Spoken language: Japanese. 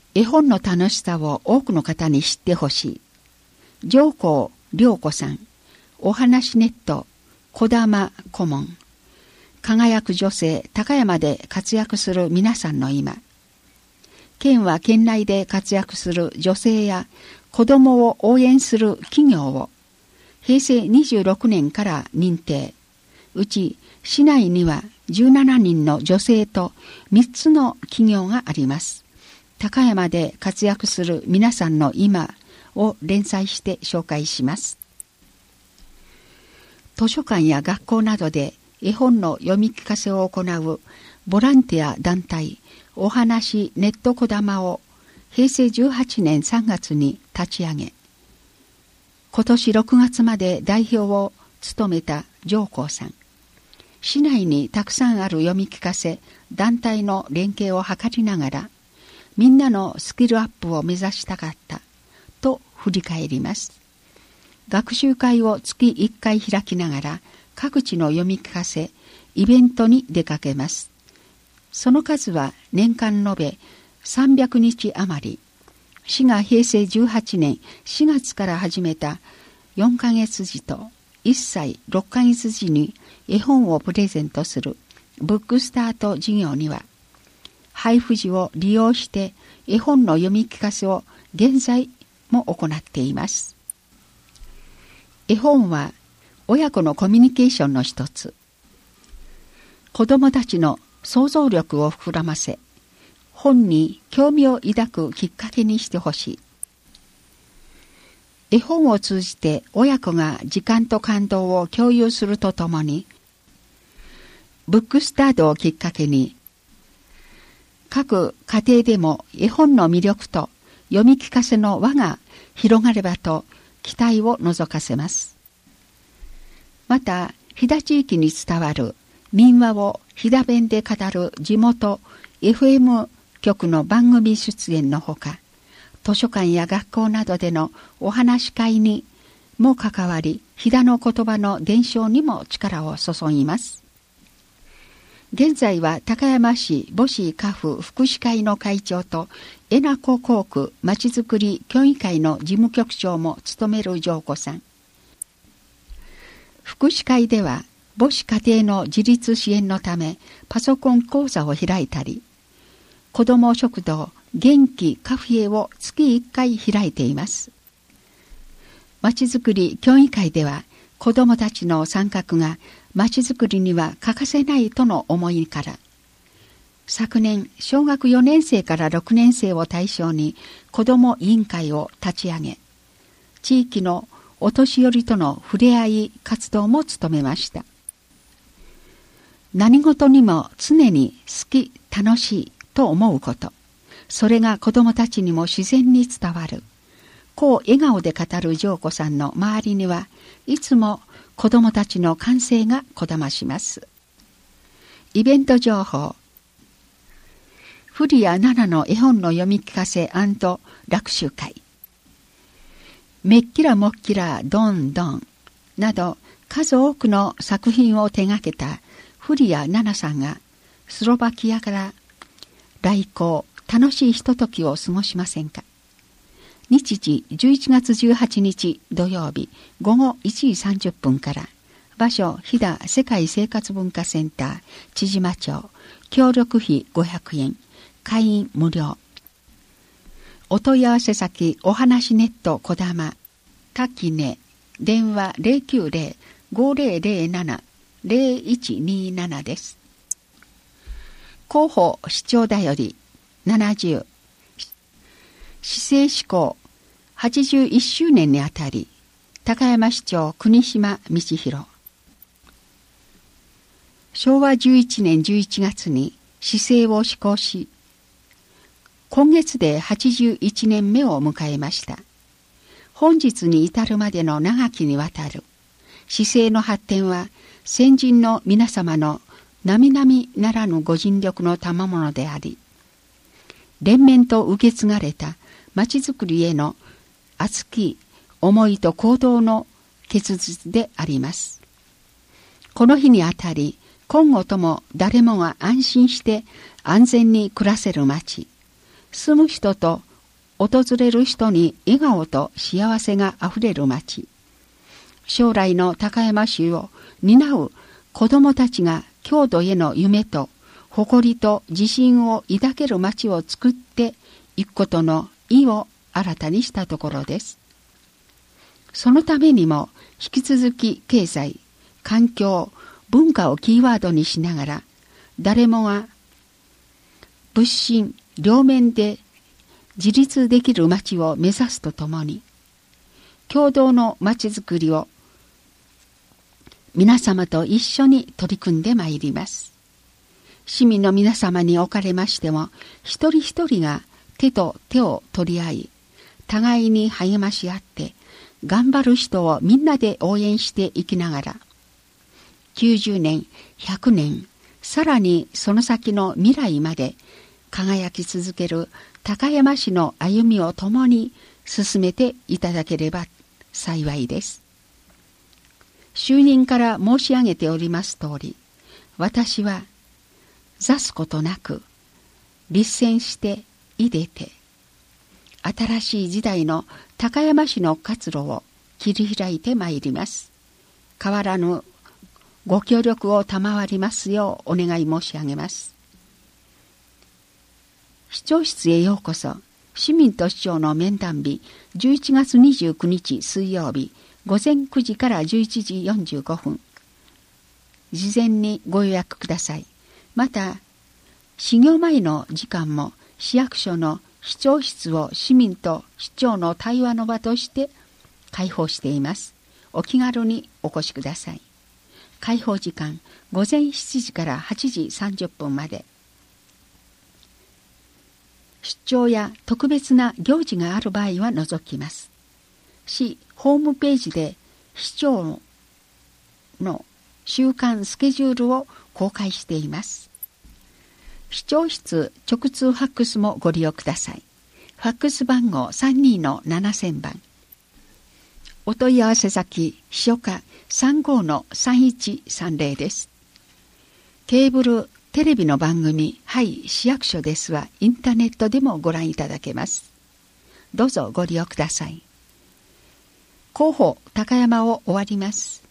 絵本の楽しさを多くの方に知ってほしい。上皇涼子さん、お話ネット、児玉顧問、輝く女性高山で活躍する皆さんの今、県は県内で活躍する女性や子どもを応援する企業を平成26年から認定。うち市内には17人の女性と3つの企業があります。高山で活躍する皆さんの今を連載して紹介します。図書館や学校などで絵本の読み聞かせを行うボランティア団体お話ネットこだまを平成18年3月に立ち上げ、今年6月まで代表を務めた上皇さん。市内にたくさんある読み聞かせ団体の連携を図りながら、みんなのスキルアップを目指したかったと振り返ります。学習会を月1回開きながら各地の読み聞かせイベントに出かけます。その数は年間延べ300日余り。市が平成18年4月から始めた4ヶ月時と1歳6ヶ月時に絵本をプレゼントするブックスタート事業には、配布時を利用して絵本の読み聞かせを現在も行っています。絵本は親子のコミュニケーションの一つ。子どもたちの想像力を膨らませ、本に興味を抱くきっかけにしてほしい。絵本を通じて親子が時間と感動を共有するとともに、ブックスタートをきっかけに、各家庭でも絵本の魅力と読み聞かせの輪が広がればと期待を覗かせます。また、飛騨地域に伝わる民話を飛騨弁で語る地元 FM 局の番組出演のほか、図書館や学校などでのお話し会にも関わり、飛騨の言葉の伝承にも力を注ぎます。現在は高山市母子家父福祉会の会長と江名湖校区まちづくり協議会の事務局長も務める上皇さん。福祉会では母子家庭の自立支援のためパソコン講座を開いたり、子ども食堂元気カフェを月1回開いています。まちづくり協議会では子どもたちの参画がまちづくりには欠かせないとの思いから、昨年小学4年生から6年生を対象に子ども委員会を立ち上げ、地域のお年寄りとの触れ合い活動も務めました。何事にも常に好き楽しいと思うこと、それが子どもたちにも自然に伝わる。こう笑顔で語る上皇さんの周りにはいつも子どもたちの歓声がこだまします。イベント情報。古谷奈々の絵本の読み聞かせ&学習会。めっきらもっきらどんどんなど数多くの作品を手掛けた古谷奈々さんがスロバキアから来航、楽しいひとときを過ごしませんか。日時11月18日土曜日午後1時30分から、場所飛騨世界生活文化センター千島町、協力費500円、会員無料。お問い合わせ先お話ネットこだま滝根、電話 090-5007-0127 です。広報市長だより70、市政施行81周年にあたり、高山市長国島道弘。昭和11年11月に市政を施行し、今月で81年目を迎えました。本日に至るまでの長きにわたる市政の発展は、先人の皆様の並々ならぬご尽力の賜物であり、連綿と受け継がれたまちづくりへの熱き思いと行動の結実であります。この日にあたり、今後とも誰もが安心して安全に暮らせる町、 住む人と訪れる人に笑顔と幸せがあふれる町。将来の高山市を担う子どもたちが郷土への夢と誇りと自信を抱ける町を作っていくことの意を新たにしたところです。そのためにも引き続き経済、環境、文化をキーワードにしながら、誰もが物心両面で自立できる町を目指すとともに、共同の町づくりを皆様と一緒に取り組んでまいります。市民の皆様におかれましても、一人一人が手と手を取り合い、互いに励まし合って、頑張る人をみんなで応援していきながら、90年、100年、さらにその先の未来まで輝き続ける高山市の歩みを共に進めていただければ幸いです。就任から申し上げております通り、私は座すことなく立践していでて、新しい時代の高山市の活路を切り開いてまいります。変わらぬご協力を賜りますようお願い申し上げます。市長室へようこそ。市民と市長の面談日、11月29日水曜日、午前9時から11時45分。事前にご予約ください。また、始業前の時間も市役所の市長室を市民と市長の対話の場として開放しています。お気軽にお越しください。開放時間、午前7時から8時30分まで。出張や特別な行事がある場合は除きます。市ホームページで市長の週間スケジュールを公開しています。市長室直通ファックスもご利用ください。ファックス番号 32-7000 番。お問い合わせ先、秘書課 35-3130 です。ケーブル、テレビの番組、はい、市役所ですは、インターネットでもご覧いただけます。どうぞご利用ください。広報高山を終わります。